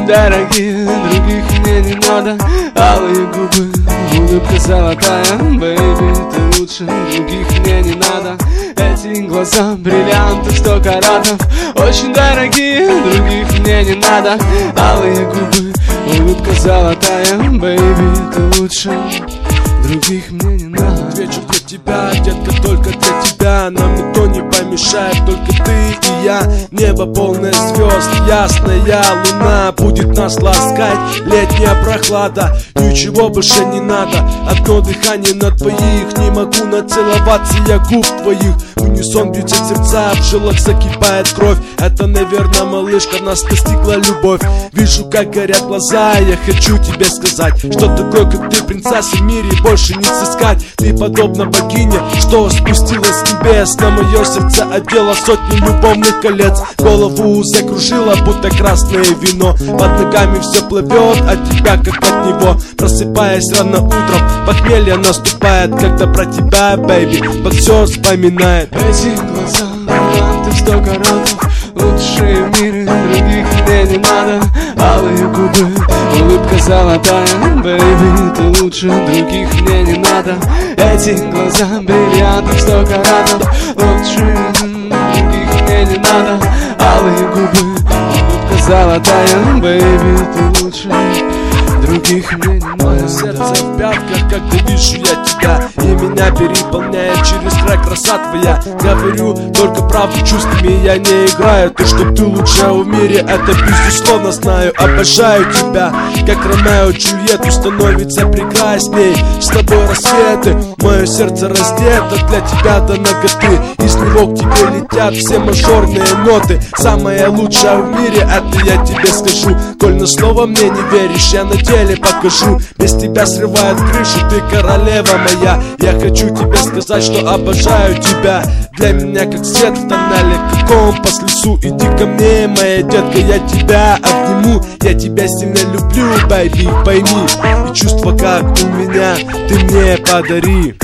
очень дорогие, других мне не надо. Алые губы, улыбка золотая, бэйби, ты лучше, других мне не надо. Эти глаза, бриллианты 100 каратов, очень дорогие, других мне не надо. Алые губы, улыбка золотая, бэйби, ты лучше, других мне не надо. Вечер для тебя, детка, только для тебя. Нам никто не помешает, только ты и я. Небо полное звезд, ясная луна будет нас ласкать. Летняя прохлада, ничего больше не надо. Одно дыхание на твоих, не могу нацеловаться я губ твоих. В унисон бьются сердца, в жилах закипает кровь. Это, наверное, малышка, нас достигла любовь. Вижу, как горят глаза, я хочу тебе сказать, что такое, как ты, принцесса в мире, больше не сыскать. Ты подобна богине, что спустилась с небес. На мое сердце одела сотни любовных колец. Голову закружила, будто красное вино. Под ногами все плывет от тебя, как от него. Просыпаясь рано утром, похмелье наступает, когда про тебя, бэйби, боксер вспоминает. Эти глаза, бриллианты 100 каратов, лучшие в мире, других мне не надо. Алые губы, улыбка золотая, бэйби, ты лучше, других мне не надо. Эти глаза, бриллианты 100 каратов, лучшие, других мне не надо. Алые губы, улыбка золотая, бэйби, ты лучше, других мне не надо. Мое сердце в пятках, когда вижу я тебя, и меня переполняет через край краса твоя. Говорю только правду, чувствами я не играю. То, что ты лучшая в мире, это безусловно знаю. Обожаю тебя, как Ромео и Джульетту, становится прекрасней с тобой рассветы. Мое сердце раздето для тебя до ноготы, из него к тебе летят все мажорные ноты. Самая лучшая в мире, это я тебе скажу. Коль на слово мне не веришь, я на деле покажу. Без тебя срывает крышу, ты королева моя. Я хочу тебе сказать, что обожаю тебя. Для меня как свет в тоннеле, как компас в лесу. Иди ко мне, моя детка, я тебя обниму. Я тебя сильно люблю, бэйби, пойми. И чувства, как у меня, ты мне подари.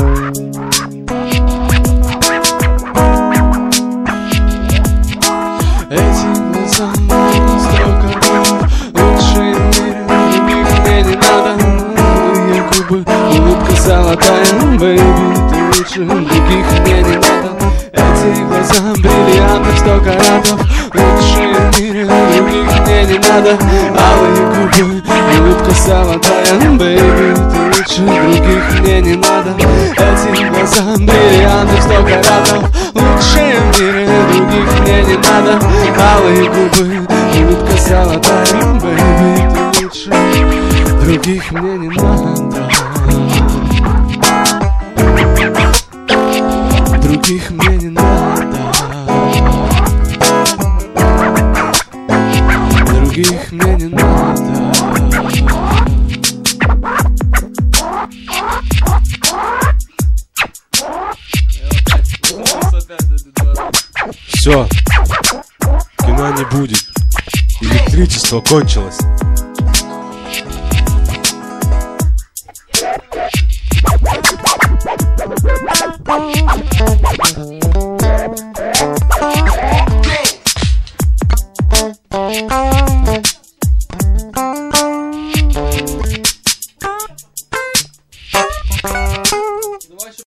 Эти глаза, 100 каратов, лучшие в мире, других мне не надо. Алые губы, улыбка золотая, бэйби, ты лучше, других мне не надо. Эти глаза, бриллианты 100 каратов, лучшие в мире, других мне не надо. Алые губы, улыбка золотая, бэйби, ты лучше, других мне не надо. Эти глаза, бриллианты 100 каратов, лучшие в мире, других мне не надо. Алые губы, улыбка золотая, бэйби, ты лучше, других мне не надо. Других мне не надо. Других мне не надо. Все, кино не будет, электричество кончилось.